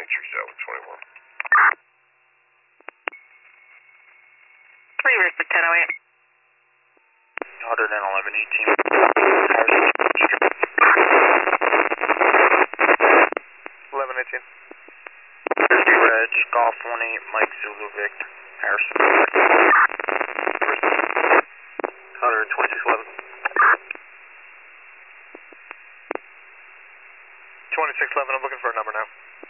Matrix out with 21. Reverse to 1008. 111, 1118. 50 Reg, Golf 18, Mike Zulu Vic, Harrison. 12611. 2611, I'm looking for a number now.